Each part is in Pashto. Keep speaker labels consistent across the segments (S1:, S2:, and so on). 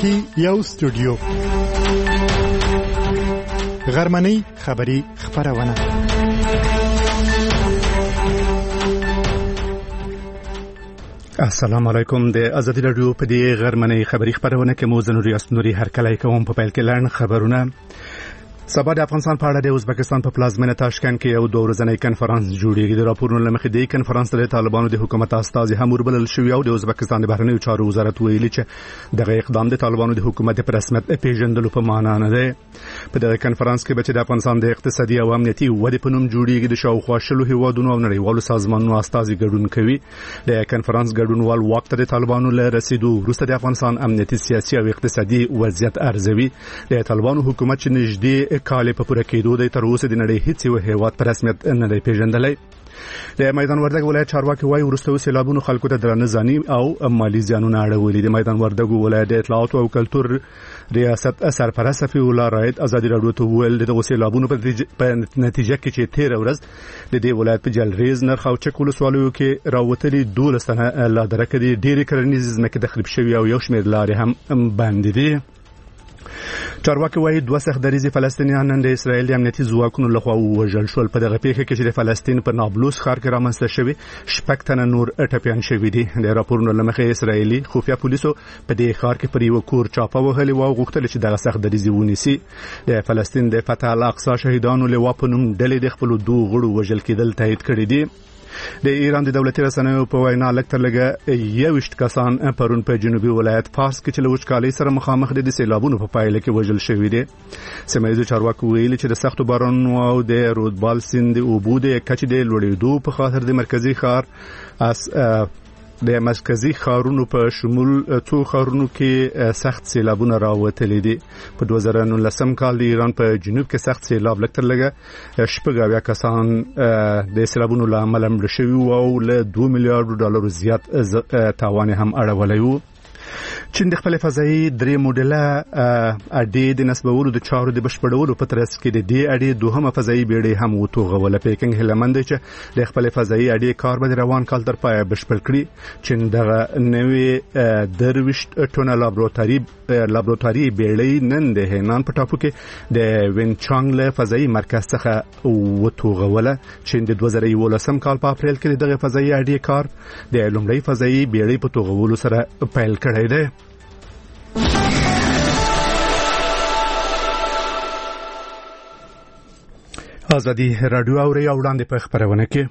S1: کې یو استودیو غرمنۍ خبری خبرونه السلام علیکم د ازادي رادیو په دې غرمنۍ خبری خبرونه کې مو زنوري اسنوري هر کله کوم په پیل کې لاند خبرونه سبا د افغانستان په اړه د ازبکستان په پلازمینه تاشکند کې یو دوه ورځنی کنفرانس جوړیږي. د راپورونو لمخې د کنفرانس د طالبانو د حکومت استازي هم وربلل شوی او د ازبکستان د بهرنیو چارو وزارت ویلي چې دغه اقدام د طالبانو د حکومت په رسمیت پیژندلو په معنا نه دی. په دغه کنفرانس کې به د افغانستان د اقتصادي او امنیتي ودې په نوم جوړیږي د شاوخوا شلو هیوادونو او نړیوالو سازمانونو استازي ګډون کوي. د کنفرانس ګډونوال وخت د طالبانو له رسیدو وروسته د افغانستان امنیتي سیاسي او اقتصادي وضعیت ارزوي. د طالبانو حکومت چې نږدې کال په پوره کېدو د تر اوسه د نړۍ هیڅ یو هیواد په رسمیت نه دی پیژندلی. د میدان وردګ ولایت چارواکي وايي وروسته سیلابونو خلکو ته درنه ځاني او مالی زیانونه اړولي. د میدان وردګ ولایت د اطلاعات او کلتور ریاست سرپرست صفی الله رائد ازادي رادیو ته ویل د سیلابونو په نتیجه کې چې 13 ورځ د دې ولایت په جلریز نرخ او چک ولسوالیو کې راوتلي 12 تنه لا درکه دي ډېری کرنیز ځمکې تخریب شوي او یو شمېر لارې هم بند دي. چارواکي وايي دوه سختدریزي فلسطینیان نن د اسرایل د امنیتي ځواکونو لخوا وژل شول. په دغه پیښه کې چې د فلسطین په نابلس ښار کې رامنځته شوی شپږ تنه نور ټپیان شوي دي. د راپورونو لمخې اسرایلي خفیه پولیسو په دې ښار کې پر یو کور چاپه وهلې او غوښتل چې دغه سختدریزي ونیسي. د فلسطین د فتح الاقصی شهیدانو لوا په نوم ډلې د خپل دوه غړو وژل کېدل تایید کړی دي. د ایران د دولتي رسنیو په وینا لکترلګه 21 کسان پرون په جنوبي ولایت فارس کې چې له وچکالۍ سره مخامخ دي د سیلابونو په پایله کې وژل شوي دي. سیمایي چارواکي ویلي چې د سختو بارانونو او د رودبال سیند اوبو د کچې د لوړېدو په خاطر د مرکزي ښارونو په شمول څو ښارونو کې سخت سیلابونه راوتلي دي. په 2019 کال د ایران په جنوب کې سخت سیلاب لکترلګه 8 کسان د سیلابونو له امله مړه شوي او له $2 میلیارډ زیات تاوان هم اړولی و. چین د خپل فضایي درې موډله اډې د نسبولو د چارو د بشپړولو په ترڅ کې د دې اډې دوهمه فضایي بیړۍ هم وتوغوله. پیکنګ هیلمند چې د خپل فضایي اډې کار به روان کال تر پای بشپړ کړي. چین دغه نوې 23 ټنه لابراتواري بیړۍ نن د هینان په ټاپو کې د وینچانګ له فضایي مرکز څخه وتوغوله. چین د 2011 کال په اپریل کې دغه فضایي اډې کار د لومړی فضایي بیړۍ په توغولو سره پیل کړی دی. ازادي رادیو اوري او وړاندې په خبرونه کې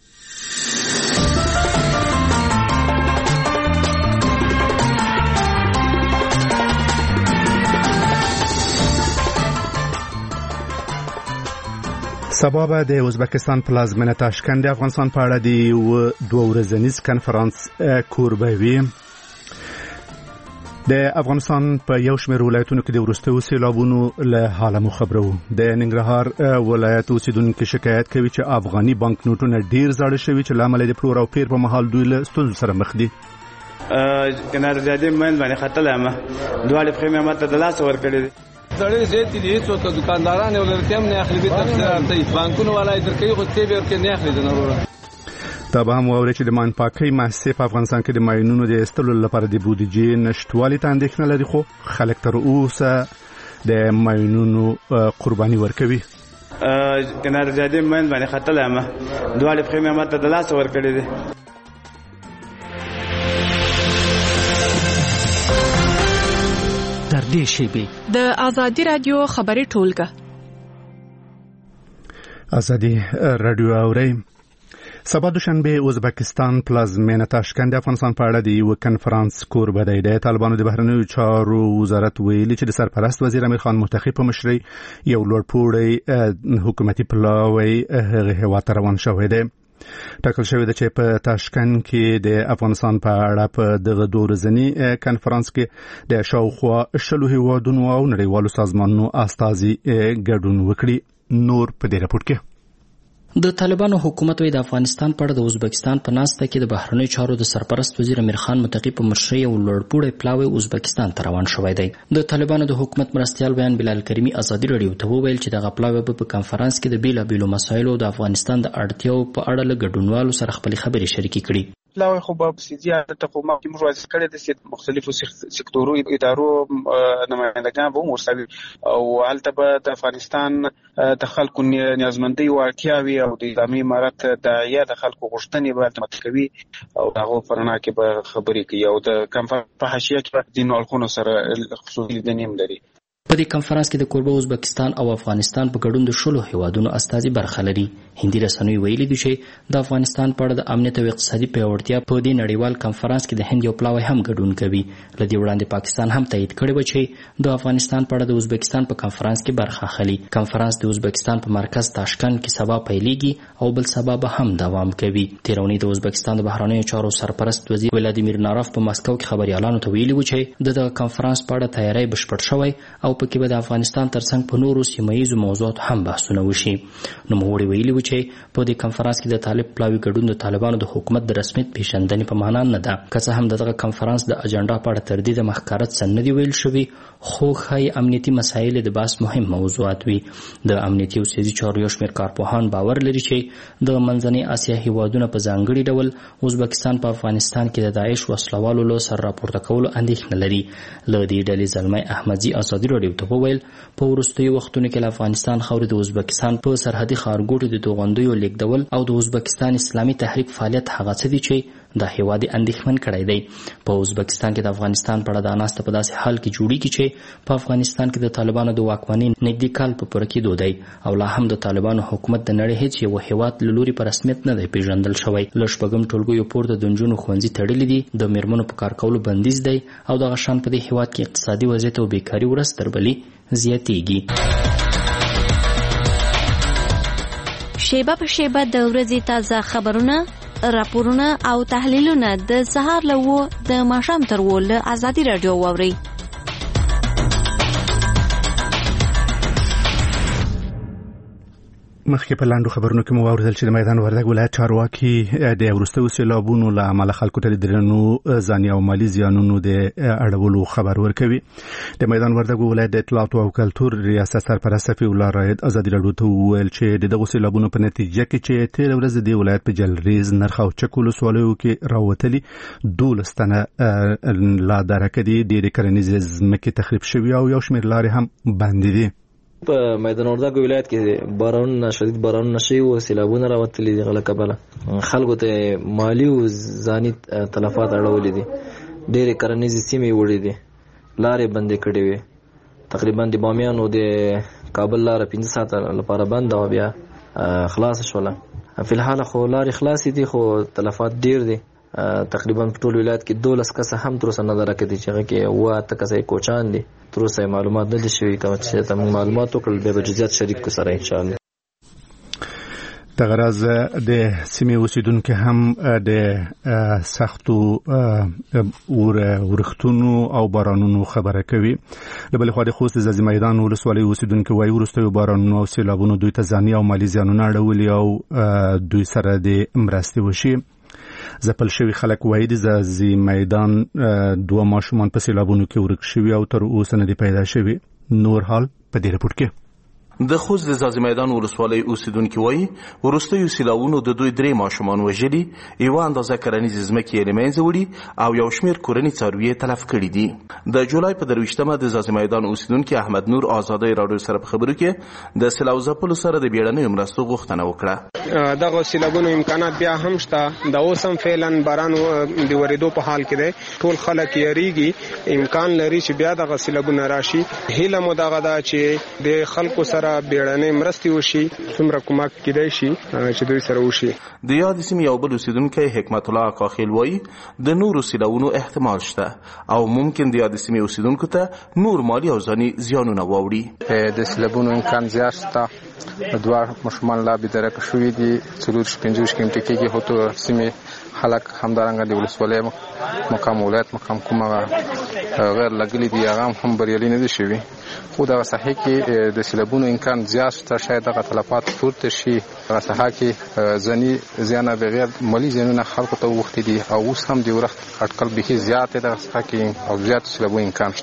S1: سبا به د ازبکستان پلازمینه تاشکند د افغانستان په اړه د دوه ورځنیز کنفرانس کوربوي. د افغانستان په یو شمېر ولایتونو کې د وروستیو سیلابونو له حاله مو خبرو. د ننګرهار ولایت اوسیدونکو شکایت کوي چې افغاني بانک نوټونه ډیر زاړه شوي چې له امله د پلور او پیر په مهال دوی له ستونزو سره مخ دي.
S2: کنار زیاتې من باندې خطر امه دواړه پریمه ماته د لاس ور کړی زړې زیاتې دي څو ته دکانداران ولرتم نه اخلي به تفصیلات بانکونو ولای درکې خو تی به ورکې نه اخلي د نورو.
S1: دا به هم واوري چې د ماین پاکۍ مؤسسې په افغانستان کې د ماینونو د ایستلو لپاره د بودیجې نشټوالي ته اندېښنه لري خو خلک تر اوسه د ماینونو قرباني ورکوي.
S2: کنار زیاتې من باندې خطر امه دواړه پریمه ماته د لاس ور کړی دي.
S3: در دې شیبې د ازادي رادیو خبري ټولګه
S1: ازادي رادیو اوري. سبا دوشنبه ازبکستان پلازمینه تاشکند د افغانستان په اړه د یو کنفرانس کوربه دی. د طالبانو د بهرنیو چارو وزارت ویلي چې د سرپرست وزیر امیر خان متقی په مشرۍ یو لوړپوړی حکومتي پلاوی هغه هیواد ته روان شوی دی. ټاکل شوی دی چې په تاشکند کې د افغانستان په اړه په دغه دوه ورځني کنفرانس کې د شاوخوا شلو هیوادونو او نړیوالو سازمانونو استازي ګډون وکړي. نور په دې راپور کې
S4: د طالبانو حکومت د افغانستان په اړه د ازبکستان په ناسته کې د بهرنیو چارو د سرپرست وزیر امیر خان متقی په مشرۍ یو لوړپوړی پلاوی ازبکستان ته روان شوی دی. د طالبانو د حکومت مرستیال بیان بلال کریمی ازادي رادیو ته وویل چې دغه پلاوی په کنفرانس کې د بیلابیلو مسایلو د افغانستان د اړتیاو په اړه له ګډونوالو سره خپل خبرې شریکې کړي.
S5: پلاوی خو به زیاته تقومات موږ واضح کړی د مختلفو سکتورو ادارو نمائندگان به ورسوي او هلته به د افغانستان د خلکو نیازمندۍ واقعوي او د اسلامي امارت داعیه د خلکو غوښتنې به متکوي او هغه پرنا کې به خبرې کوي او د کنفرانس په حاشیه کې د نوالخونو سره خصوصي لیدنې لري.
S4: په دې کنفرانس کې د کوربه ازبکستان او افغانستان په ګډون د 16 هیوادونو استازي برخه لري. هندي رسنیو ویلي دي چې د افغانستان په اړه د امنیت او اقتصادي پیاوړتیا په دې نړیوال کنفرانس کې د هند یو پلاوی هم ګډون کوي. لدې وړاندې پاکستان هم تایید کړی و چې د افغانستان په اړه د ازبکستان په کنفرانس کې برخه اخلي. کنفرانس د ازبکستان په مرکز تاشکند کې سبا پیلېږي او بل سبا به هم دوام کوي. تیرونی د ازبکستان د بهرنیو چارو سرپرست وزیر ولادیمیر ناروف په مسکو کې خبريالانو ته ویلي و چې د کنفرانس په اړه تیاری بشپړ شوی او پکې به د افغانستان ترڅنګ په نورو سیمه‌ییزو موضوعاتو هم بحثونه وشي. نوموړي ویلي و چې په دې کنفرانس کې د طالب پلاوي ګډون د طالبانو د حکومت د رسمیت پیژندنې په معنا نه ده. که څه هم دغه کنفرانس د اجنډا په اړه تردید مخکارت څه نه دی ویل شوی، خو ښایي امنیتي مسایل د بحث مهم موضوعات وي. د امنیتي او سیاسي چارو یو شمېر کارپوهان باور لري چې د منځنۍ اسیا هیوادونه په ځانګړي ډول ازبکستان په افغانستان کې د داعش وسلوالو له سر راپورته کولو اندېښنه لري. له دې ډلې زلمی احمدزي ازادي راډیو ته وویل په وروستیو وختونو کې له افغانستان خاورې د ازبکستان په سرحدي ښارګوټو د توغندیو لیږدول او د ازبکستان اسلامي تحریک فعالیت هغه څه دي چې دا هیواد اندېښمن کړی دی. په ازبکستان کې د افغانستان په اړه دا ناسته په داسې حال کې جوړیږي چې په افغانستان کې د طالبانو د واکمنۍ نږدې کال په پوره کېدو دی او لا هم د طالبانو حکومت د نړۍ هیڅ یو هیواد له لوري په رسمیت نه دی پیژندل شوی. له شپږم ټولګیو پورته د نجونو ښوونځي تړلي دي، د میرمنو په کار کولو بندیز دی او دغه شان په دې هیواد کې اقتصادي وضعیت او بیکاري ورځ تر بلې زیاتیږي.
S6: شیبه په شیبه د ورځې تازه خبرونه، راپورونه او تحلیلونه د سهار له 9 د ماښام تر 10 له آزادي رادیو واورئ.
S1: مخکې په لاندو خبرونو کې مو واوریدل چې د میدان وردګ ولایت چارواکي د وروستیو سیلابونو له امله خلکو ته د درنو ځاني او مالي زیانونو د اړولو خبر ورکوي. د میدان وردګ ولایت د اطلاعات او کلتور ریاست سرپرست صفي الله رائد ازادي راډیو ته وویل چې دغه سیلابونو په نتیجه کې چې تیر ورځ د ولایت په جلریز، نرخ او چکول ولسوالیو کې راوتلي 12 تنه لا درکه دي د کرنیزې ځمکې تخریب شوي او یو شمېر لارې هم بندې دي.
S7: په میدان وردګ ولایت کې بارانونه شدید بارانونه شوي او سیلابونه راوتلي دي. غلط کبله خلکو ته مالی او ځاني تلفات اړولې دي. ډېرې کرنیزې سیمې وړې دي، لارې بندې کړې وي. تقریبا د بامیان او د کابل لاره 15 ساعته لپاره بند او بیا خلاص شوله. په الحال خو لارې خلاصې دي خو تلفات ډېر دي. تقریبا په ټول ولایت کې 12 کسه هم تر اوسه نه درکې دي چې هغه کې 8 کسه کوچان دي. تر اوسه معلومات نه دي شوي. کوم چې تاسو معلومات وکړل به جزئیات شریک کو سره ان شاء الله.
S1: دغه راز د سیمې اوسیدونکو هم د سختو ورښتونو او بارانونو خبره کوي. د بل خوا د خوست د میدان ولسوالۍ اوسیدونکو وايي وروستیو بارانونو او سیلابونو دوی ته ځاني او مالي زیانونه اړولي او دوی سره د مرستې وشي. ځپل شوي خلک وایي د زازي میدان 2 ماشومان په سیلابونو کې ورک شوي او تر اوسه نه دي پیدا شوي. نور حال په دې رپورټ کې.
S8: د خوست د زازي میدان ولسوالۍ اوسیدونکو وایي وروستیو سیلابونو د دوی 3 ماشومان وژلي، یو اندازه کرنیزې ځمکې یې له منځه وړي او یو شمېر کورني څاروي یې تلف کړي دي. د جولای په 23مه د زازي میدان اوسیدونکو احمد نور آزادۍ راډیو سره په خبرو کې د سیلاب ځپلو سره د بیړنیو مرستو غوښتنه وکړه.
S9: دغه سیلابونو امکانات بیا هم شته. د اوسم فعلا باران د ورېدو په حال کې دی. ټول خلک یریږي، امکان لري چې بیا دغه سیلابونه راشي. هیله مو دغه ده چې د خلکو سره بیړنۍ مرستې وشي، څومره کومک کېدای شي چې دوی سره وشي.
S8: د یاد سیمې یو بل اوسیدونکی حکمت الله کاخیل وایي د نورو سیلابونو احتمال شته او ممکن د یاد سیمې اوسیدونکو ته نور مالی او ځاني زیانونه واوړي.
S10: د سیلابونو امکان زیات شته. 2 ماشومان لا بېدرکه شوي دي. 4-5 کېمټې کېږي هوتو سیمې خلک همدارنګه د ولسوالۍ مقام ولایت مقام کومه غیر لګلي دي هغه هم بریالي نه دي شوي. خو دغه ساحه کې د سیلابونو امکان زیات شته. شاید دغه تلفات پورته شي. دغه ساحه کې ځاني زیانه بغیر مالی زیانونه خلکو ته وغوښتي دي او اوس هم د ورښت اټکل به زیات دغه ساحه کې او زیات سیلابونو امکان شته.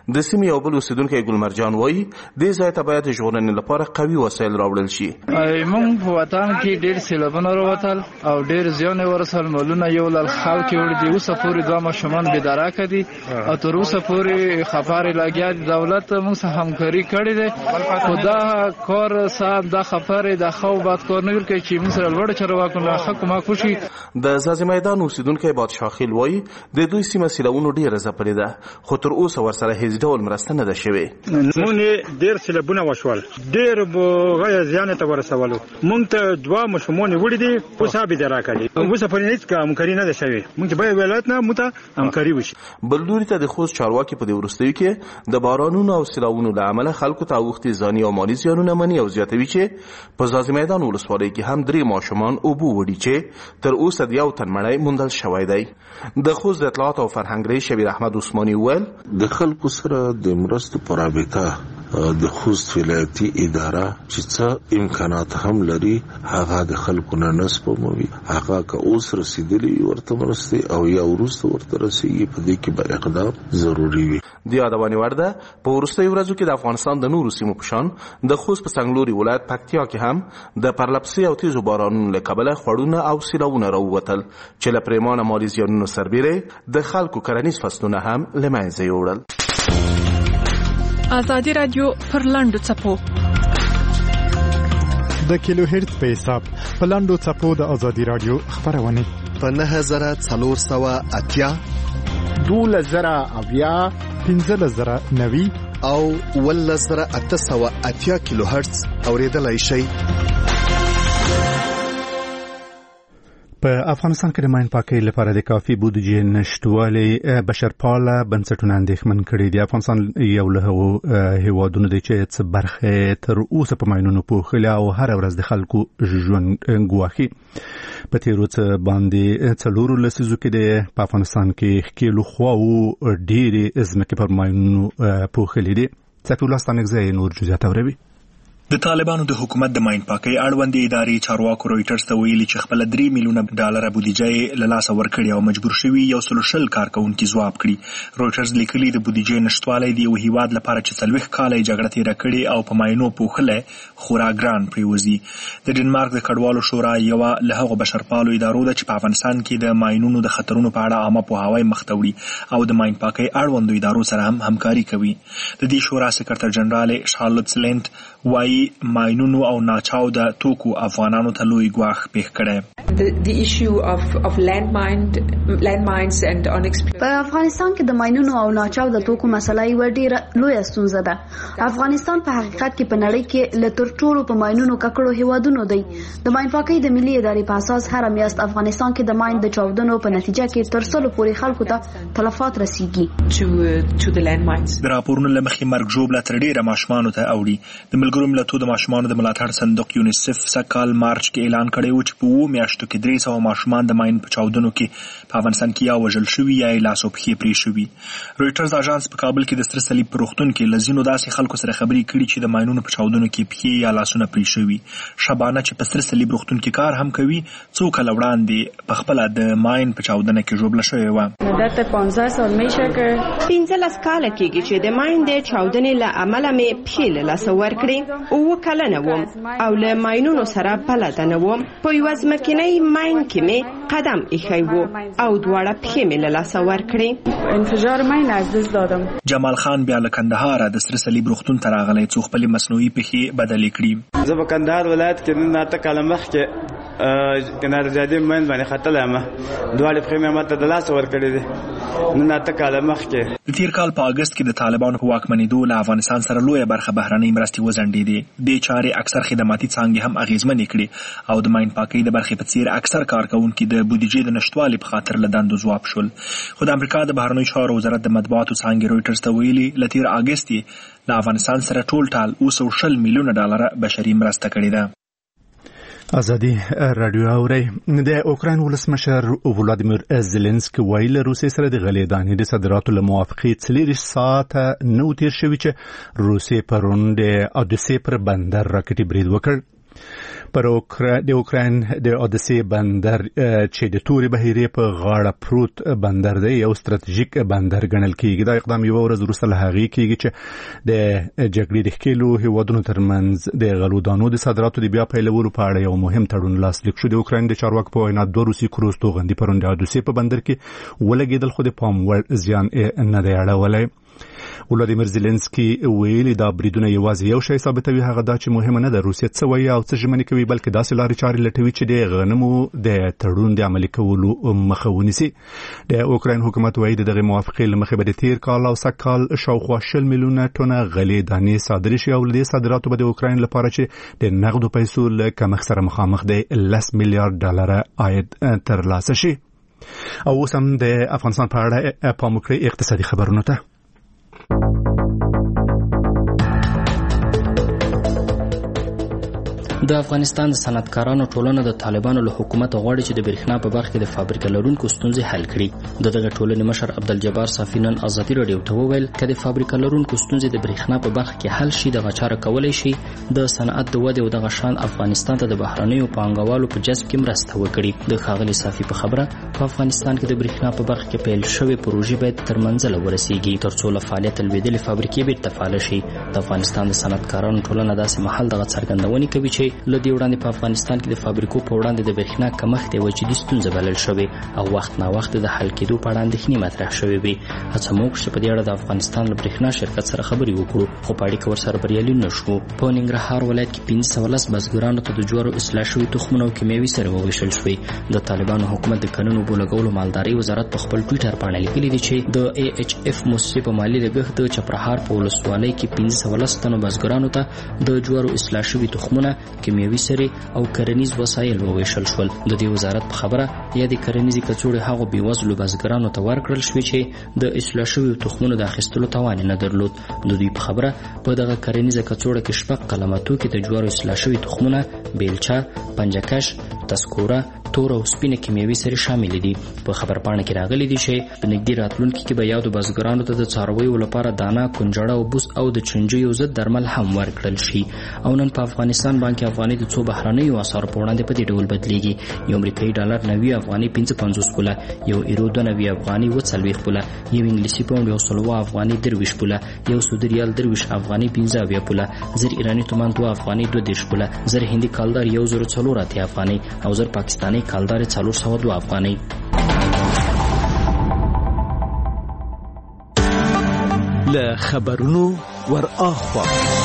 S8: د سیمې یو بل اوسیدونکی ګلمرجان وایي دې ځای ته باید د ژغورنې لپاره قوي وسایل راوړل شي.
S11: موږ په وطن کې ډېر سیلابونه راوتل او ډېر زیان یې ورسول. مالونه یو لړ خلک یې وړي دي. اوسه پورې 2 ماشومان بېدرکه دي او تر اوسه پورې خبرې لګیا دي. دولت موږ سره همکاري کړې ده خو دا کار صاحب دا خبرې د خو بد کار نه کوي چې موږ سره لوړ چارواکو نه حکومت کوشي.
S8: د زازي میدان اوسیدونکی بادشاه خیل وایي د دوی سیمه سیلابونو ډېره ځپلې ده خو تر اوسه ورسره هیڅ ډول مرسته نه ده شوې.
S12: مونږ ډېر سیلابونه وشول ډېر غیا زیان ته ورسولو. مونږ ته 2 ماشومان وړي دي اوسه بېدرکه دي. اوسه پرې هیڅ همکاري نه ده شوې. مونږ به ولایت نه مو ته همکاري وشي.
S8: بل لوري ته د خوست چارواکي په دې وروستیو کې د بارانونو او سیلابونو له امله خلکو ته اوښتي ځاني او مالي زیانونه مني او زیاتوي چې په زازي میدان ولسوالۍ کې هم 3 ماشومان اوبو وړي چې تر اوسه د یو تن مړی موندل شوی دی. د خوست د اطلاعات او فرهنګ رئیس شبیر احمد عثماني وویل
S13: د خلکو سره د مرستو په رابطه د خوست ولایتي اداره چې څه امکانات هم لري هغه د خلکو نه نسپموي. هغه که اوس رسیدلی ورته مرستې او یا وروسته ورته رسیږي په دې کې به اقدام ضروري وي.
S8: د یادونې وړ ده په وروستیو ورځو کې د افغانستان د نورو سیمو په شان د خوست په څنګلوري ولایت پکتیا کې هم د پرلپسې او تیزو بارانونو له کبله خوړونه او سیلابونه راووتل چې له پرېمانه مالي زیانونو سربیره د خلکو کرنیز فصلونه هم له منځه یوړل.
S3: ازادي رادیو پر لاندو څپو
S14: د کیلو هرتز په حساب په لاندو څپو د ازادي رادیو خبرونه
S15: په 9480
S14: 12090 15090
S15: او 11880 کیلو هرتز اوریدلای شئ.
S1: په افغانستان کې د ماین پاکۍ لپاره د کافي بودیجې نشټوالي بشرپاله بنسټونه اندېښمن کړي دي. افغانستان یو له هغو هیوادونو دی چې څه برخه تر اوسه په ماینونو پوښلي او هر ورځ د خلکو ژوند ګواښي. په تیرو څه باندې 4 لسیزو کې په افغانستان کې ښکېلو خواو ډېرې ځمکې پر ماینونو پوښلي دي. صفي الله ستانکزی نور جزئیات اوروي.
S16: د طالبانو د حکومت د ماین پاکۍ اړوند ادارې چارواکو رويټرز ته ویلي چې خپل 3 میلیونه ډالر بودیجه له لاسه ورکړي او مجبور شوي 120 کارکونکو ځواب کړي. رويټرز لیکلي د بودیجې نشټوالی د یو هیواد لپاره چې 40 کاله جګړه تیر کړي او په ماینو پوښله خورا ګران پریوزي. د ډنمارک د کډوالو شورا یو له هغو بشرپالو ادارو ده چې په افغانستان کې د ماینونو د خطرونو په اړه عامه پوهاوی مختوړي او د ماین پاکۍ اړوند ادارو سره هم همکاري کوي. د دې شورا سکرټر جنرال شارلوت سلنت وايي ماینونو او ناچاو د توکو افغانانو ته لوی ګواښ پیښ کړی.
S17: The issue of landmines and unexploded.
S18: په افغانستان کې د ماینونو او ناچاو د توکو مسله یو ډیره لویه ستونزه ده. افغانستان په حقیقت کې په نړۍ کې له تر ټولو په ماینونو ککړو هیوادونو دی. د ماین پاکۍ د ملي ادارې په اساس هر میاشت افغانستان کې د ماین د چاودنو په نتیجه کې تر 100 پورې خلکو ته تلفات رسیږي.
S17: to the landmines.
S16: د راپورونو له مخې مرګ ژوبله تر ډیره ماشومانو ته اوړي. د ملګرو ملتونو د ماشومانو د ملاتړ صندوق یونیسف سکهال مارچ کې اعلان کړی و چې په 2 میاشتو کې 300 ماشومان د ماین په چاودنو کې په افغانستان کې یا وژل شوي یا یې لاس او پښې پرې شوي. رويټرز اژانس په کابل کې د سره صلیب په روغتون کې له ځینو داسې خلکو سره خبرې کړي چې د ماینونو په چاودنو کې پښې یا لاسونه پرې شوي. شبانه چې په سره صلیب روغتون کې کار هم کوي څو کاله وړاندې په خپله د ماین په چاودنه کې ژوبله شوې وه.
S19: مدت 15 سال میشه که 15 کاله کېږي چې د ماین د چاودنې له امله مې پښې له لاسه ورکړې. 9 کلنه وم او له ماینونو سره بلده نه وم. په یوه ځمکنۍ ماین کې مې قدم ایښی و او دواړه پښې مې له لاسه ورکړې. انفجار ماین از دست دادم.
S16: جمال خان بیا له کندهاره د سره صلیب روغتون ته راغلی څو خپلې مصنوعي پښې بدلې کړي.
S2: زه په کندهار ولایت کې نن 8 کاله مخکې کنار زیادې ماین باندې خطل یم. دواړه پښې مې ماته د لاسه ورکړې دي نن 8 کاله مخکې.
S16: د تیر کال په اگست کې د طالبانو په واکمنېدو له افغانستان سره لویه برخه بهرنۍ مرستې وځنډېدې. دې چارې اکثر خدماتي څانګې هم اغېزمنې کړې او د ماین پاکۍ د برخې په څیر اکثر کارکونکي د بودیجې د نشټوالي په خاطر له دندو ځواب شول. خو د امریکا د بهرنیو چارو وزارت د مطبوعاتو څانګې رويټرز ته ویلي له تیر اگست یې له افغانستان سره ټول 220 میلیونه ډالر بشري مرسته کړې ده.
S1: ازادي رادیو اوري. د اوکراین ولسمشر ولادیمیر زيلنسکي ویل روسیې سره د غلې دانې د صادراتو له موافقې 40 ساعته نو تیر شوی چې روسیې پرون د اودیسې پر بندر راکټي برید وکړ. پر د اوکراین د اودسې بندر چې د تورې بهیرې په غاړه پروت بندر دی یو ستراتیژیک بندر ګڼل کیږي. دا اقدام یو ورځ وروسته له هغې کیږي چې د جګړې د ښکېلو هیوادونو ترمنځ د غلو دانو د صادراتو د بیا پیلولو په اړه یو مهم تړون لاسلیک شو. د اوکراین د چارواکو په وینا 2 روسي کروز توغندي پرون د اودسې په بندر کې ولګېدل، خو د پام وړ زیان نه دی اړولی. ولادیمیر زيلنسکي ویلي دا بریدونه یوازې یو شی ثابتوي، هغه دا چې مهمه نه ده روسیه څه وایي او څه ژمنې کوي، بلکې داسې لارې چارې لټوي چې د غنمو د تړون د عملي کولو مخه ونیسي. د اوکراین حکومت وایي دغه موافقې له مخې به د تیر کال او سږ کال شاوخوا 20 میلیونه ټنه غلې دانې صادرې شي او له دې صادراتو به د اوکراین لپاره چې د نغدو پیسو له کمښت سره مخامخ دی 10 میلیارډ ډالر عاید ترلاسه شي. او اوس هم د افغانستان په اړه پام وکړئ اقتصادي خبرونو ته.
S4: د افغانستان د صنعتکارانو ټولنه د طالبانو له حکومت غواړي چې د برېښنا په برخه کې د فابریکې لرونکو ستونزې حل کړي. دغه ټولنې مشر عبدالجبار صافی نن ازادي رادیو ته وویل چې د فابریکې لرونکو ستونزې د برېښنا په برخه کې حل شي دغه چاره کولای شي د صنعت د ودې او دغه شان افغانستان ته د بهرنیو پانګوالو په جذب کې مرسته وکړي. د ښاغلي صافی په خبره په افغانستان کې د برېښنا په برخه کې پیل شوې پروژې باید تر منزله ورسیږي ترڅو له فعالیت لوېدلې فابریکې بیرته فعال شي. د افغانستان د صنعتکارانو ټولنه داسې مهال دغه څرګندونې کوي چې له دې وړاندې په افغانستان کې د فابریکو په وړاندې د برېښنا کمښت یوه جدي ستونزه بلل شوې او وخت نا وخت د حل کېدو په اړه اندېښنې مطرح شوې وې. هڅه مو وکړه چې په دې اړه د افغانستان له برېښنا شرکت سره خبرې وکړو، خو په اړیکه ورسره بریالي نه شو. په ننګرهار ولایت کې 1510 بزګرانو ته د جوارو اصلاح شوي تخمونه او کیمیاوي سرې وویشل شوې. د طالبانو حکومت د قانون اوبو لګولو مالدارۍ وزارت په خپل ټویټر باندې لیکلي دي چې د AHF مؤسسې په مالي لګښت د چپرهار په ولسوالۍ کې 1510 تنو بزګرانو ته د جوارو اصلاح شوي تخمونه، کیمیاوي سرې او کرنیز وسایل وویشل شول. د دې وزارت په خبره یا د کرنیزي کڅوړې هغو بېوزلو بزګرانو ته ورکړل شوې چې د اصلاح شویو تخمونو د اخیستلو توان نه درلود. د دوی په خبره په دغه کرنیزه کڅوړه کې شپږ قلماتو کې د جوارو اصلاح شوي تخمونه، بیلچه، پنجکش، تسکوره، تور او سپینه کیمیاوي سرې شامل دي. په خبرپاڼه کې راغلي دي چې په نږدې راتلونکي کې به یادو بزګرانو ته د څارویو لپاره دانه، کنجړه او بوس او د چنجیو ضد درمل هم ورکړل شي. او نن په افغانستان بانک افغاني د څو بهرنیو اسعارو په وړاندې په دې ډول بدلیږي. یو امریکایي ډالر 90 افغاني 55 پوله، یو ایرو 92 افغاني 40 پوله، یو انګلیسي پاوند 100 افغاني 23 پوله، یو سعودي ریال 23 افغاني 15 پوله، زر ایرانی تومان 2 افغاني 22 پوله، زر هندي کالدار 1004 افغاني او زر پاکستاني کالدار 402 افغاني.
S20: له خبرونو ور اخوا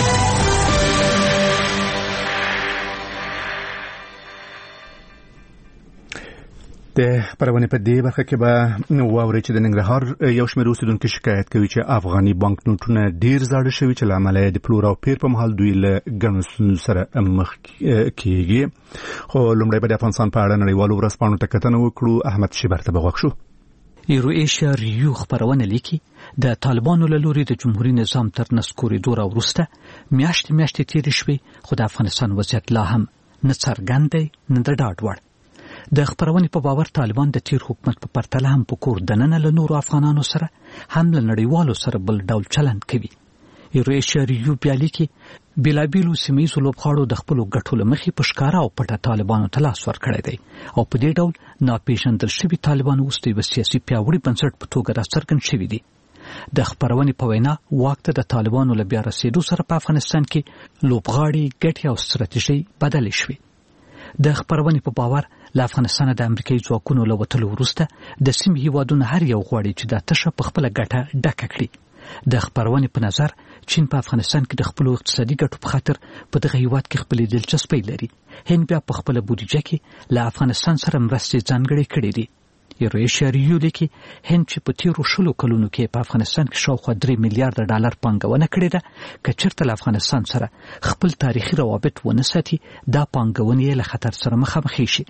S1: د پرونې په دې برخه کې به واورئ چې د ننګرهار یو شمېر اوسېدونکي شکایت کوي چې افغاني بانک نوټونه ډېر زاړه شوي چې له امله یې د پلور او پیر په مهال دوی له ګڼو ستونزو سره مخ کېږي. خو لومړی به د افغانستان په اړه نړیوالو ورځپاڼو ته کتنه وکړو. احمد شیبر ته به غوږ شو.
S21: ایرو ایشیا ریو خبرونه لیکي د طالبانو له لوري د جمهوریت نظام تر نسکورېدو راوروسته میاشتې تېرې شوې، خو د افغانستان وضعیت لا هم نه څرګند دی نه د ډاډ وړ. د خبرونې په باور طالبان د تیر حکومت په پرتله هم په کور دننه له نورو افغانانو سره هم له نړیوالو سره بل ډول چلند کوي. ایرو ایشیا ریو بیا لیکي بېلابېلو سیمه ییزو لوبغاړو د خپلو ګټو له مخې په ښکاره او پټه طالبانو ته لاس ورکړی دی او په دې ډول ناپېژندل شوي طالبان اوس د یوه سیاسي پیاوړي بنسټ په توګه راڅرګند شوي دي. د خبرونې په وینا واک ته د طالبانو له بیا رسېدو سره په افغانستان کې لوبغاړي، ګټې او ستراتیژۍ بدلې شوې. د خبرونې په باور له افغانستانه د امریکایي ځواکونو له وتلو وروسته د سیمې هیوادونه هر یو غواړي چې دا تشه په خپله ګټه ډکه کړي. د خبرونې په نظر چین په افغانستان کې د خپلو اقتصادي ګټو په خاطر په دغه هیواد کې خپلې دلچسپۍ لري. هند بیا په خپله بودیجه کې له افغانستان سره مرستې ځانګړې کړې دي. ایرو ایشیا ریو لیکي هند چې په تیرو 10 کلونو کې په افغانستان کې شاوخوا 3 میلیارډ ډالر پانګونه کړې ده، که چېرته له افغانستان سره خپل تاریخي روابط ونه ساتي دا پانګونې له خطر سره مخامخې شي.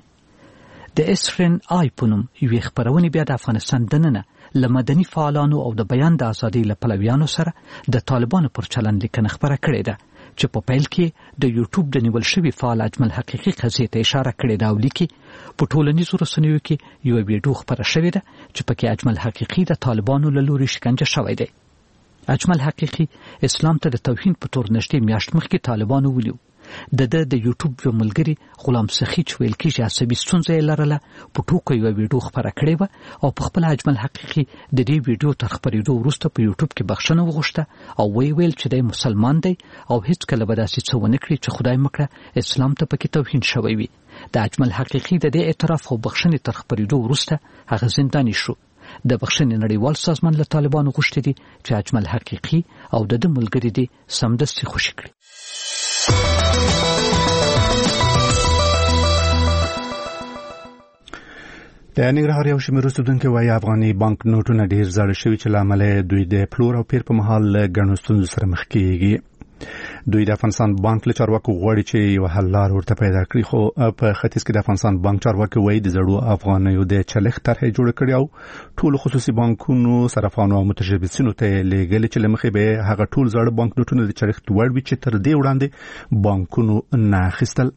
S21: د اسرن آی په نوم یوې خپرونې بیا د افغانستان دننه له مدني فعالانو او د بیان د ازادۍ له پلویانو سره د طالبانو پر چلند لیکنه خپره کړې ده چې په پیل کې د یوټیوب د نیول شوي فعال اجمل حقیقي قضیې ته اشاره کړې ده او لیکي په ټولنیزو رسنیو کې یوه ویډیو خپره شوې ده چې پکې اجمل حقیقي د طالبانو له لوري شکنجه شوی دی. اجمل حقیقي اسلام ته د توهین په تور نږدې میاشت مخکې طالبانو ویلي د یوټیوب یو ملګری غلام سخی چې ویل کېږي عصبي ستونزه یې لرله په ټوکو یوه ویډیو خپره کړې وه او په خپل اجمل حقیقي د دې ویډیو تر خپرېدو وروسته په یوټیوب کې بخښنه وغوښته او ویل چې دی مسلمان دی او هیڅکله به داسې څه ونه کړي چې خدای مکړه اسلام ته پکې توهین شوی وي. د اجمل حقیقي د دې اعتراف او بخښنې تر خپرېدو وروسته هغه زنداني شو. د بخښنې نړیوال سازمان له طالبانو غوښتي دي چې اجمل حقیقي او د ملګري دي سمدستي خوشي کړي.
S1: د ننګرهار یو شمېر اوسېدونکي وایي افغاني بانک نوټونه ډېر زاړه شوي چې له امله دوی د پلور او پیر په مهال له ګڼو ستونزو سره مخ کېږي. دوی د افغانستان بانک له چارواکو غواړي چې یو حل لار ورته پیدا کړي، خو په ختیځ کې د افغانستان بانک چارواکي وایي د زړو افغانیو د چلښت طرحه جوړه کړې او ټول خصوصي بانکونو صرافانو او متشبثینو ته لېږلي چې له مخې به هغه ټول زړه بانک نوټونه د چلښت وړ وي چې تر دې وړاندې بانکونو نه اخیستل.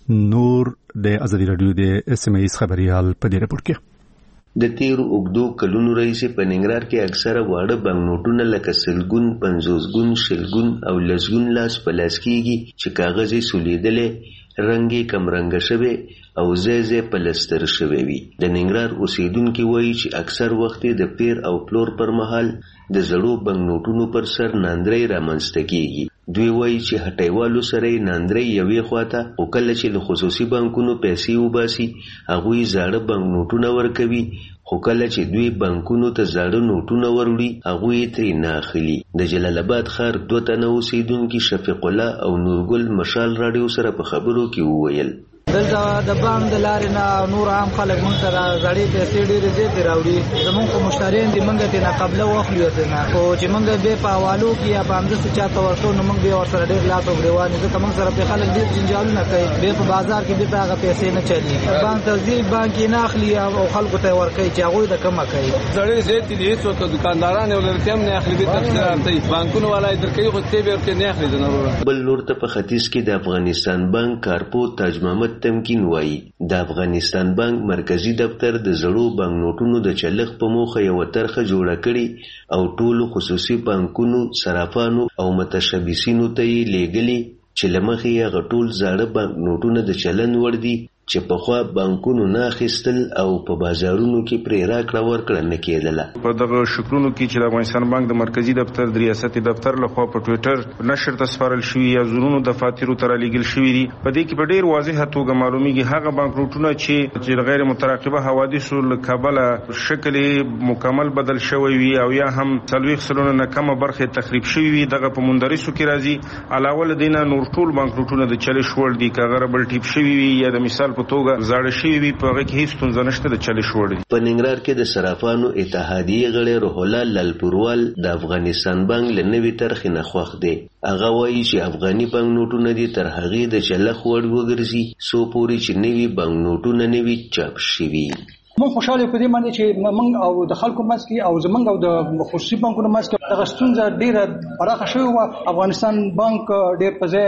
S1: نور د ازادي راډیو د سیمه‌ییز خبريال په دې رپورټ کې
S5: د تیرو اوږدو کلونو راهیسې په ننګرهار کې اکثره واړه بانکنوټونه لکه سلګون، 50 ګون، شلګون او لسګون لاس په لاس کېږي چې کاغذ یې سولیدلی، رنګ یې کمرنګه شوی او ځای ځای پلستر شوی وي. د ننګرهار اوسېدونکي وایي چې اکثر وخت د پیر او پلور پر مهال د زړو بانکنوټونو پر سر ناندرۍ رامنځته کېږي. دوی وایي چې هټیوالو سره یې ناندرۍ یوې خواته، خو کله چې له خصوصي بانکونو پیسې وباسي هغوی زاړه بانکنوټونه ورکوي، خو کله چې دوی بانکونو ته زاړه نوټونه وروړي هغوی یې ترې نه اخلي. د جلال آباد ښار 2 تنه اوسېدونکي شفیق الله او نورګل مشال راډیو سره په خبرو کې وویل
S22: دلته د بانک د لارې نه نور عام خلک موږ ته زړې پیسې ډېرې زیاتې راوړي. زموږ خو مشتریان دي، موږ ترې نه قبله واخلو ورته نه، خو چې موږ بیا په حوالو کې یا په همداسې چا ته ورکوو نو موږ بیا ورسره ډېر لاس او ګرېوان یو، ځکه موږ سره پرې خلک ډېر جنجالونه کوي. بیا په بازار کې بېرته هغه پیسې نه چلېږي. بانک ته ځي بانک یې نه اخلي او خلکو ته یې ورکوي چې هغوی د کمه کوي.
S2: زړې زیاتې دي، هېڅ ورته دوکانداران یې ورته هم نه اخلي، بېرته پسې راځي. بانکونه والا یې درکوي خو څه بیا ورته نه اخلي. د
S5: بل لور ته په ختیځ کې د افغانستان بانک کارپو تاج محمد تمکین وایي د افغانستان بانک مرکزی دفتر د زړو بانکنوټونو د چلښت په موخه یو طرحه جوړه کړې او ټولو خصوصي بانکونو صرافانو او متشبثینو ته یې لېږلي چې له مخې یې هغه ټول زاړه بانکنوټونه د چلن وړ دي چې پخوا بانکونو نه اخیستل او په بازارونو کې پرې راکړه ورکړه نه کېدله.
S23: په دغه شکلونو کې چې د افغانستان بانک د مرکزی دفتر د ریاستي دفتر لخوا په ټویټر نشر ته سپارل شوي یا زرونو دفاترو ته رالیږل شوي دي، په دې کې په ډېر واضحه توګه معلومیږي هغه بانکنوټونه چې غیر متراقبه حوادثو له کبله شکل مکمل بدل شوی وي او یا هم 40 سلنه نه کمه برخه تخریب شوی وي. دغه په مندرسو کې راځي. علاوه له دې نه نور ټول بانکنوټونه د چلښت وړ دي، که هغه ربل ټیپ شوي وي یا د مثال په توګه زاړه شوي وي، په هغه کې هیڅ ستونزه نشته، د چلښت وړ دي.
S5: په ننګرهار کې د صرافانو اتحادیې غړی روح الله لالپوروال د افغانستان بانک له نوې طرحې نه خوښ دی. هغه وایي چې افغاني بانکنوټونه دي تر هغې د چلښت وړ وګرځي څو پورې چې نوي بانکنوټونه نه وي چاپ شوي.
S24: موږ خوشاله په دې باندې چې موږ او د خلکو منځ کې او زمونږ او د خصوصي بانکونو منځ کې دغه ستونزه ډېره پراخه شوې وه. افغانستان بانک ډېر په ځای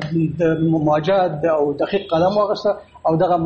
S24: د مواجهت او دقیق قدم واخیسته او دغه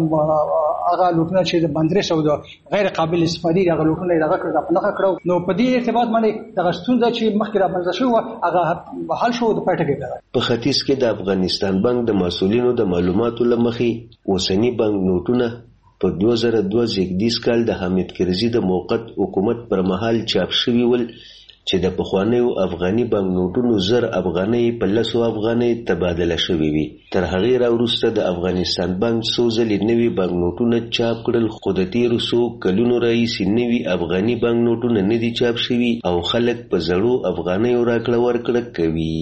S24: هغه لوټونه چې د بندرس او د غیر قابل استفادې دغه لوټونه یې دغه کړل په نښه کړو. نو په دې ارتباط باندې دغه ستونزه چې مخکې رامنځته شوې وه هغه حل شو د پای ټکی لپاره.
S5: په ختیځ کې د افغانستان بانک د مسؤلینو د معلوماتو له مخې اوسني بانک نوټونه په 2002 زیږدیز کال د حامد کرزي د موقت حکومت پر مهال چاپ شوي ول چې د پخوانیو افغاني بانکنوټونو 1000 افغانۍ په 10 افغانۍ تبادله شوي وي. تر هغې راوروسته د افغانستان بانک څو ځلې نوي بانکنوټونه چاپ کړل، خو د تیرو څو کلونو راهیسې نوي افغاني بانکنوټونه نه دي چاپ شوي او خلک په زړو افغانیو راکړه ورکړه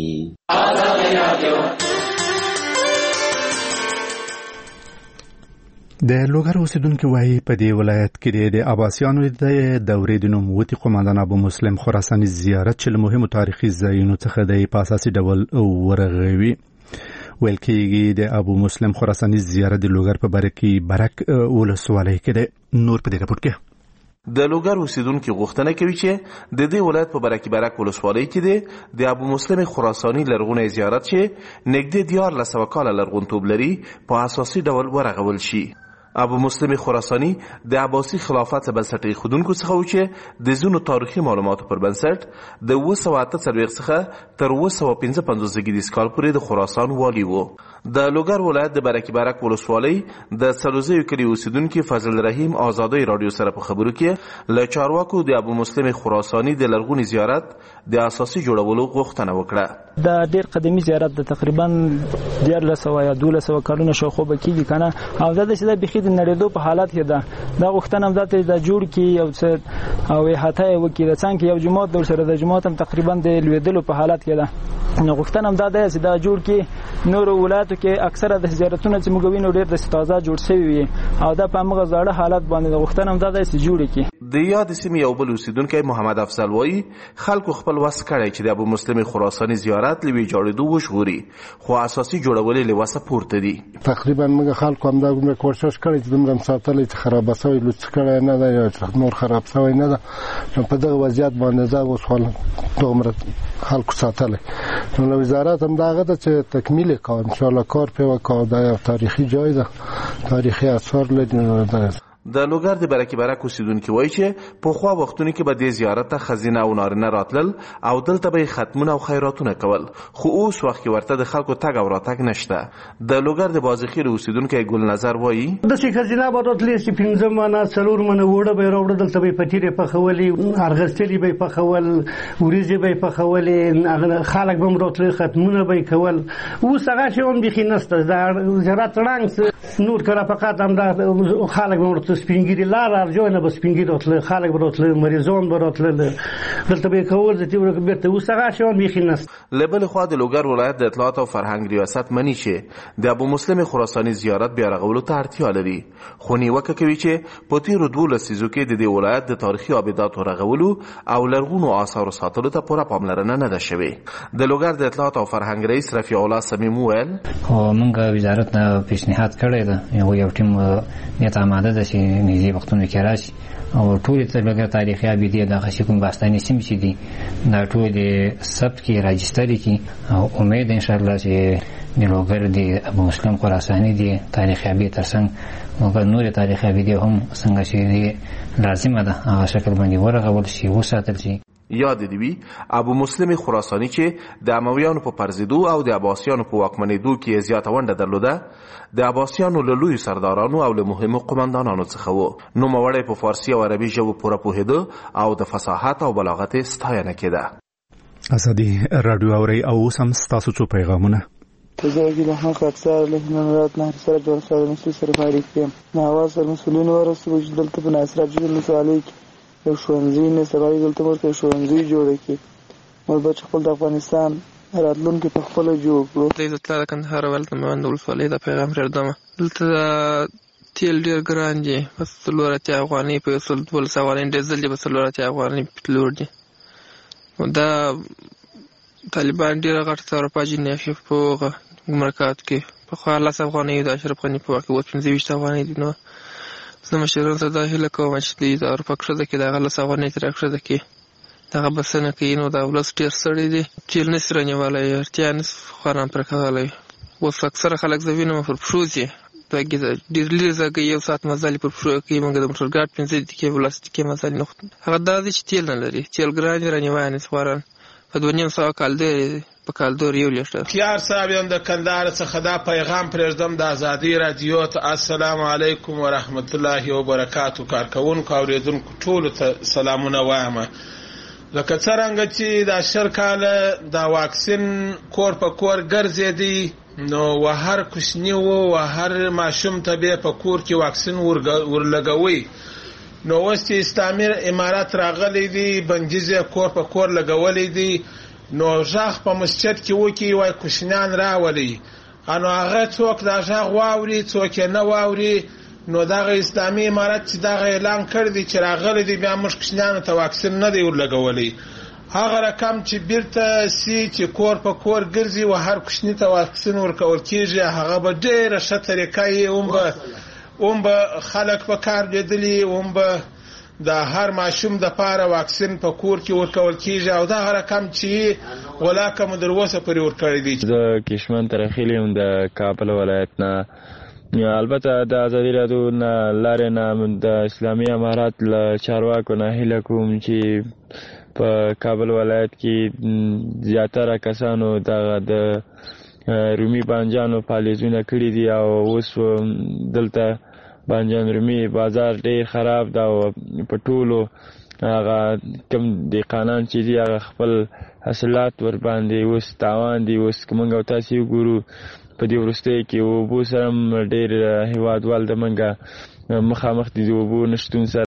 S5: کوي.
S1: د لوګر اوسیدونکو وایي په دې ولایت کې د عباسیانو د دورې د نوموتي قومندان ابو مسلم خراساني زیارت چې له مهمو تاریخي ځایونو څخه د په اساسي ډول ورغوي. ویل کېږي د ابو مسلم خراساني زیارت د لوګر په باره کې برک ولسوالۍ کې ده. نور په دې رپورټ کې
S8: د لوګر اوسیدونکو غوښتنه کوي چې د دې ولایت په باره کې برک ولسوالۍ کې د ابو مسلم خراساني لرغونی زیارت چې نږدې 1400 کاله لرغونتوب لري په اساسي ډول ورغول شي. ابو مسلم خراساني د عباسي خلافت بنسټ ایښودونکو څخه و چې د ځینو تاریخي معلوماتو پر بنسټ د 948 څخه تر 955 زیږدیز کال پورې د خراسان والی و. د لوګر ولایت د برکي برک ولسوالۍ د سلوزیو کلي اوسیدونکي فضل رحیم آزادۍ رادیو سره په خبرو کې له چارواکو د ابو مسلم خراساني د لرغوني زیارت د اساسي جوړولو غوښتنه وکړه.
S6: دا ډیر قدیمي زیارت د تقریبا 1400 یا 1200 کلونو شاوخوا به کېږي کنه او دا د بخي د نړېدو په حالت کې ده. دا غوښتنه هم دا د جوړ کی یو څه او احاطه وکړي د څنګه یو جماعت در سره د جماعت هم تقریبا د لویدلو په حالت کې ده. نو غوښتنه هم دا ده چې دا جوړ کی نور ولایتو کې اکثره د زیارتونو چې موږ وینو ډیر د تازه جوړ شوی وي او دا په موږ زړه حالت باندې غوښتنه هم دا ده چې جوړ کی.
S8: د یاد سیمې یو بل اوسیدونکی محمد افضل وایي خلکو خپل وس کړی چې د ابو مسلم خراساني زیارت لوي جوړېدو وشوري خو اساسي جوړولې له وسه پورته دي.
S7: تقریبا موږ خلکو هم دا کوشش کړی چې دومره ساتل چې خراب شوی لوڅ کړی نه ده یا نور خراب شوی نه ده. په دغه وضعیت باندې دا اوس دومره خلکو ساتل نو وزارت هم داغه د تکمیل کار ان شاء الله کار په وکاو دا تاریخي جای ده تاریخي اثار لري.
S8: د لوګر د برکي برک اوسیدونکي وایي چې په خوا وختونو کې به د زیارت ته خزینه او نارینه راتلل او دلته به ختمونه او خیراتونه کول خو اوس وخت کې ورته د خلکو تګ او راتګ نشته. د لوګر د بازخیر اوسیدونکي ګل نظر وایي
S9: د څه خزینه به راتلې چې 15 منه 4 منه وړه به راوړل دلته به پټیره پخولې ارغستلی به پخول وریځي به پخولې خلک به راتلل ختمونه به کول اوس هغه شون بخي نسته د زیارت رنګ نور کړه فقط هم د خلک به سپینګری لار ارجوینه به سپینګری راتله خلک به راتله مریضان به راتله دلته به کول د تیور بیرته وسغه شون میخینس.
S8: لبل خو د لوګر ولایت د اطلاعات او فرهنګ ریاست منی چې د ابو مسلم خراساني زیارت بیا رغولو ته اړتیا لري خو نیوکه کوي چې په تیرو 12 سیزو کې د دې ولایت د تاریخي آباداتو رغولو او لرغونو آثارو ساتلو ته پوره پاملرنه نه ده شوې. د لوګر د اطلاعات او فرهنګ رئیس رفیع الله سمیم ویل
S10: خو موږ وزارت نه پیشنهاد کړی ده یو ټیم نیت آماده ده چې نږدې وختونو کې راشي او ټول لوګر تاریخي ابدي د خشکون باستاني سیمې چې دي دا ټول د ثبت کې راجستري کې او امید ان شاء الله چې د لوګر د ابو مسلم خراساني دي تاریخي ابدي ترڅنګ او نور تاریخي ابدي هم څنګه چې لازمه ده هغه شکل باندې ورغول شي وساتل شي.
S8: یاد دی وی ابو مسلم خراساني چې د امویانو په پرزیدو او د عباسیانو په واکمنېدو کې زیاته ونډه درلوده د عباسیانو له لوی سردارانو او له مهمو قومندانانو څخه و. نو موړی په فارسی او عربي ژبو پوره پوهېده او د فصاحت او بلاغت ستاینه کېده.
S1: ازادي رادیو اوري او اوس هم ستاسو څو پیغامونه
S25: تزاوجي له حق اکثر له نورات نه سره جوړ سره نشي سره فارق دي نواز مسؤلین ورسره چې دلته په ناصرات جوړ مثالي یو ښوونځی نه سبا دلته ورته ښوونځی جوړ کړي موږ به خپل د افغانستان راتلونکي په خپل جوړ کړو.
S26: د اطلاع کندهار ولته مند ولسوالۍ د پیغام پردم دلته تیل ډیر ګران دي په 300 افغانۍ په 200 افغانۍ ډیزل دی په 300 افغانۍ پلور دي. دا طالبان ډیر غټ تر پاجي نه شي په مرکات کې په خاله افغانۍ د اشرف غنی په واقع 25 افغانۍ دي. نو زه مشران ته دا هیله کوم چې د اروپا کې د غله افغانۍ تر اخره ده کې دغه بسنه کوي نو دا ولس ډیر سړی دي چې نسره نیولای ارتیا نس خوران پر کولای اوس اکثره خلک زوینه پر پروزي دغه ډیر لږه یو ساعت مزل پر پرو کې موږ د موټر ګاډ 15 دقیقې ولست کې مزل نه هغه د دې چې تیل نه لري تیل ګران رانیوان نس خوران په 2.5 کال دی په کالدور یو لشته.
S27: خيار صاحب هم د کندهار څخه دا پیغام پرېږدم د ازادي رادیو ته السلام علیکم ورحمت الله وبرکاتو کارکونکو اوریدونکو ټول ته سلامونه وایم. لکه څنګه چې دا شر کاله دا واکسین کور په کور ګرځېدی نو وهر کوشنی و هر ماشوم ته به په کور کې واکسین ورلګوي نو وست اسلامي امارات راغلي دي بنجزه کور په کور لګولې دي نو ژغ په مسجد کې وکی وای کوشنیان راولي انو هغه څوک دا ژغ واوري څوک نه واوري نو دغه اسلامي امارات چې دغه اعلان کړی چې راغلي دي بیا موږ کوشنیان ته واکسین نه دی ورلګولې هغه رقم چې بیرته سي چې کور په کور ګرځي او هر کوشنی ته واکسین ورکول کیږي هغه به ډېر ښه طریقه یې به خلک په کار لیدلی به د هر ماشوم د پاره واکسین په کور کې ورکول کیږي او دا رقم چې ولاکه مدروسه پرې ورکړی دی.
S28: د کشمن ترخیلی هم د کابل ولایت نه
S3: البته د ازادي راډیو نه لارې نه د اسلامي امارات له چارواکو نه هیله کوم چې په کابل ولایت کې زیاتره کسانو د رومي بانجانو پالیزونه کړي دي او اوس دلته بانجان رومي بازار ډېر خراب ده او په ټولو هغه کوم دهقانان چې دي هغه خپل حاصلات ور باندې اوس تاوان دي. اوس که موږ تاسې وګورو په دې وروستیو کې اوبو سره ډېر هېوادوال د موږ مخامخ دي د اوبو نشتون سره.